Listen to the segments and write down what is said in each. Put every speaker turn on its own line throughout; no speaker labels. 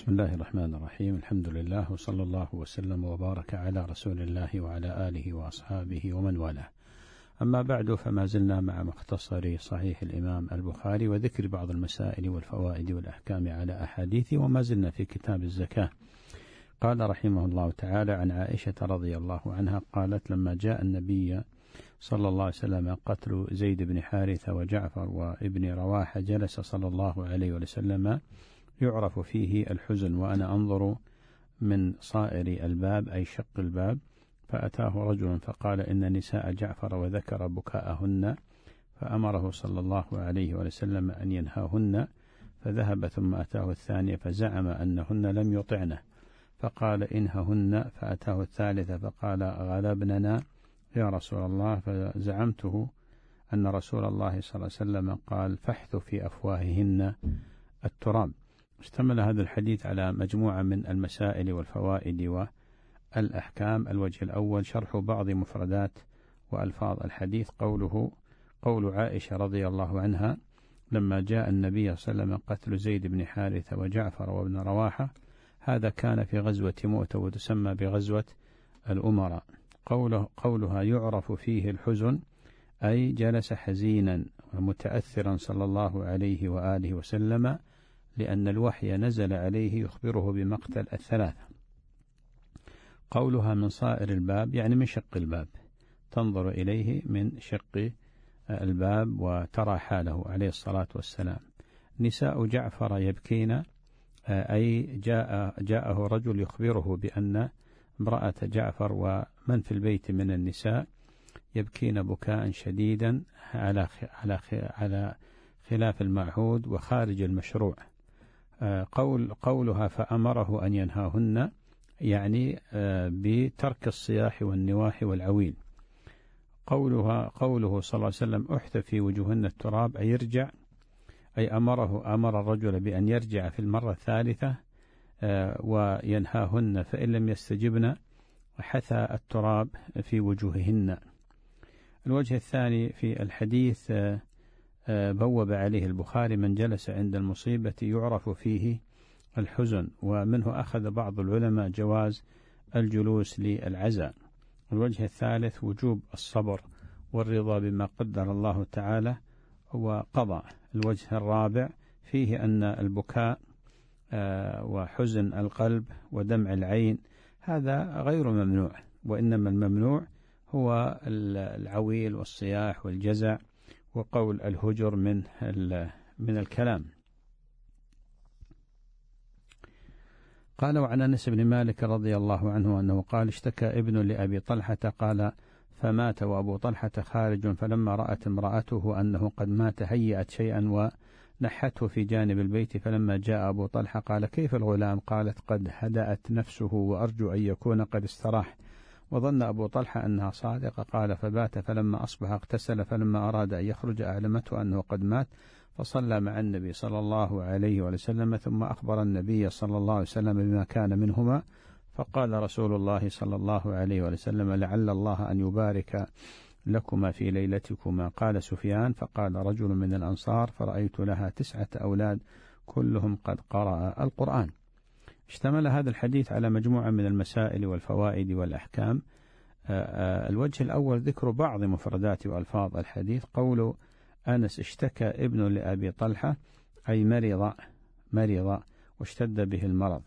بسم الله الرحمن الرحيم. الحمد لله وصلى الله وسلم وبارك على رسول الله وعلى آله وأصحابه ومن والاه. أما بعد، فما زلنا مع مختصر صحيح الإمام البخاري وذكر بعض المسائل والفوائد والأحكام على أحاديث، وما زلنا في كتاب الزكاة. قال رحمه الله تعالى: عن عائشة رضي الله عنها قالت: لما جاء النبي صلى الله عليه وسلم قتل زيد بن حارثة وجعفر وابن رواحة، جلس صلى الله عليه وسلم يعرف فيه الحزن، وأنا أنظر من صائر الباب أي شق الباب، فأتاه رجل فقال: إن نساء جعفر، وذكر بكاءهن، فأمره صلى الله عليه وسلم أن ينهاهن، فذهب ثم أتاه الثانية فزعم أنهن لم يطعنه، فقال: إنههن، فأتاه الثالثة فقال: غلبننا يا رسول الله، فزعمته أن رسول الله صلى الله عليه وسلم قال: فاحث في أفواههن التراب. اشتمل هذا الحديث على مجموعة من المسائل والفوائد والأحكام. الوجه الأول: شرح بعض مفردات وألفاظ الحديث. قول عائشة رضي الله عنها: لما جاء النبي صلى الله عليه وسلم قتل زيد بن حارثة وجعفر وابن رواحة، هذا كان في غزوة مؤتة وتسمى بغزوة الأمراء. قولها يعرف فيه الحزن، أي جلس حزينا ومتأثرا صلى الله عليه وآله وسلم، لأن الوحي نزل عليه يخبره بمقتل الثلاثة. قولها من صائر الباب، يعني من شق الباب، تنظر إليه من شق الباب وترى حاله عليه الصلاة والسلام. نساء جعفر يبكين، أي جاءه رجل يخبره بأن امرأة جعفر ومن في البيت من النساء يبكين بكاء شديدا على خلاف المعهود وخارج المشروع. قولها فأمره أن ينهاهن، يعني بترك الصياح والنواح والعويل. قوله صلى الله عليه وسلم احث في وجوهن التراب، أي يرجع، أي أمر الرجل بأن يرجع في المرة الثالثة وينهاهن، فإن لم يستجبن حثى التراب في وجوههن. الوجه الثاني في الحديث: بوب عليه البخاري: من جلس عند المصيبة يعرف فيه الحزن، ومنه أخذ بعض العلماء جواز الجلوس للعزاء. الوجه الثالث: وجوب الصبر والرضا بما قدر الله تعالى وقضى. الوجه الرابع فيه أن البكاء وحزن القلب ودمع العين هذا غير ممنوع، وإنما الممنوع هو العويل والصياح والجزع وقول الهجر من الكلام. قال: وعن أنس بن مالك رضي الله عنه أنه قال: اشتكى ابن لأبي طلحة، قال: فمات وأبو طلحة خارج، فلما رأت امرأته أنه قد مات هيأت شيئا ونحته في جانب البيت، فلما جاء أبو طلحة قال: كيف الغلام؟ قالت: قد هدأت نفسه وأرجو أن يكون قد استراح. وظن أبو طلحة أنها صادقة. قال: فبات، فلما أصبح اغتسل، فلما أراد أن يخرج أعلمته أنه قد مات، فصلى مع النبي صلى الله عليه وسلم، ثم أخبر النبي صلى الله عليه وسلم بما كان منهما. فقال رسول الله صلى الله عليه وسلم: لعل الله أن يبارك لكما في ليلتكما. قال سفيان: فقال رجل من الأنصار: فرأيت لها 9 أولاد كلهم قد قرأ القرآن. اشتمل هذا الحديث على مجموعة من المسائل والفوائد والأحكام. الوجه الأول: ذكر بعض مفردات وألفاظ الحديث. قول أنس: اشتكى ابن لأبي طلحة، أي مرض واشتد به المرض.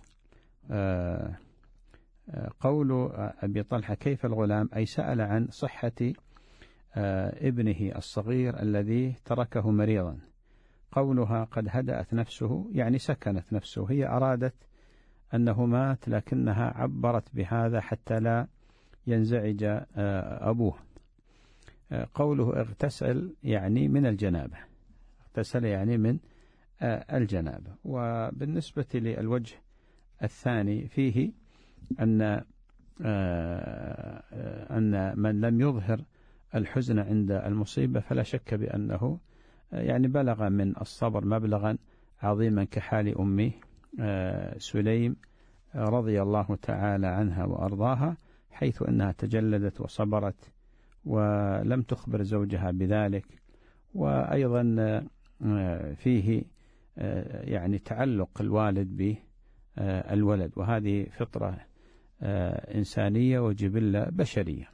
قول أبي طلحة: كيف الغلام؟ أي سأل عن صحة ابنه الصغير الذي تركه مريضا. قولها: قد هدأت نفسه، يعني سكنت نفسه، هي أرادت أنه مات لكنها عبرت بهذا حتى لا ينزعج أبوه. قوله اغتسل، يعني من الجنابة، اغتسل يعني من الجنابة. وبالنسبة للوجه الثاني فيه أن من لم يظهر الحزن عند المصيبة فلا شك بأنه يعني بلغ من الصبر مبلغا عظيما، كحال أمه سليم رضي الله تعالى عنها وأرضاها، حيث أنها تجلدت وصبرت ولم تخبر زوجها بذلك. وأيضا فيه يعني تعلق الوالد الولد، وهذه فطرة إنسانية وجبلة بشرية.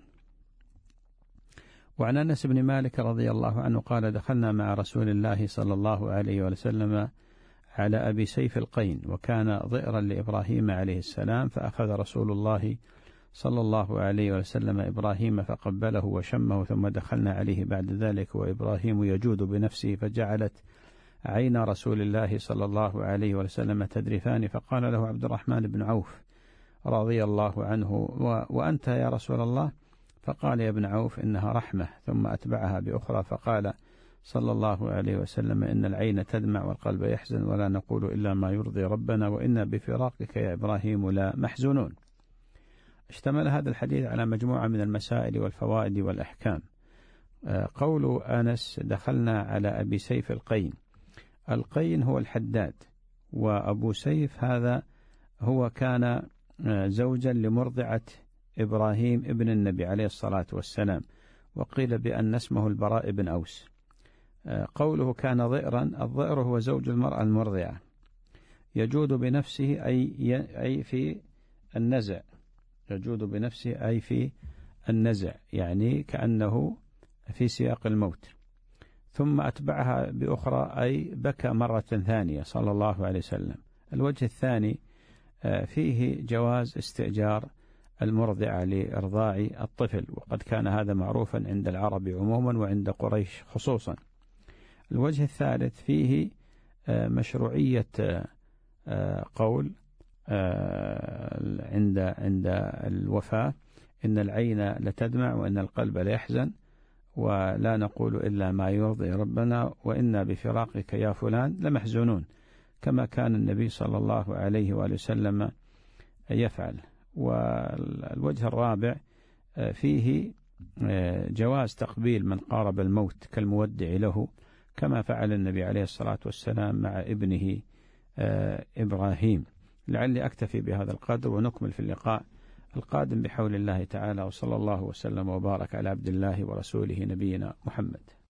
وعن أنس بن مالك رضي الله عنه قال: دخلنا مع رسول الله صلى الله عليه وسلم على أبي سيف القين، وكان ضئرا لإبراهيم عليه السلام، فأخذ رسول الله صلى الله عليه وسلم إبراهيم فقبله وشمه، ثم دخلنا عليه بعد ذلك وإبراهيم يجود بنفسه، فجعلت عين رسول الله صلى الله عليه وسلم تدرفان، فقال له عبد الرحمن بن عوف رضي الله عنه: وأنت يا رسول الله؟ فقال: يا ابن عوف إنها رحمة. ثم أتبعها بأخرى فقال صلى الله عليه وسلم: إن العين تدمع والقلب يحزن، ولا نقول إلا ما يرضي ربنا، وإنا بفراقك يا إبراهيم لا محزونون. اشتمل هذا الحديث على مجموعة من المسائل والفوائد والأحكام. قول أنس: دخلنا على أبي سيف القين. القين هو الحداد، وأبو سيف هذا هو كان زوجا لمرضعة إبراهيم ابن النبي عليه الصلاة والسلام، وقيل بأن اسمه البراء بن أوس. قوله كان ضئرا، الضئر هو زوج المرأة المرضعة، يجود بنفسه أي في النزع، يجود بنفسه أي في النزع، يعني كأنه في سياق الموت. ثم أتبعها بأخرى أي بكى مرة ثانية صلى الله عليه وسلم. الوجه الثاني فيه جواز استئجار المرضعة لإرضاع الطفل، وقد كان هذا معروفا عند العرب عموما وعند قريش خصوصا. الوجه الثالث فيه مشروعية قول عند الوفاة: إن العين لتدمع وإن القلب ليحزن، ولا نقول إلا ما يرضي ربنا، وإنا بفراقك يا فلان لمحزونون، كما كان النبي صلى الله عليه وآله وسلم يفعل. والوجه الرابع فيه جواز تقبيل من قارب الموت كالمودع له، كما فعل النبي عليه الصلاة والسلام مع ابنه إبراهيم. لعلي أكتفي بهذا القدر، ونكمل في اللقاء القادم بحول الله تعالى، وصلى الله وسلم وبارك على عبد الله ورسوله نبينا محمد.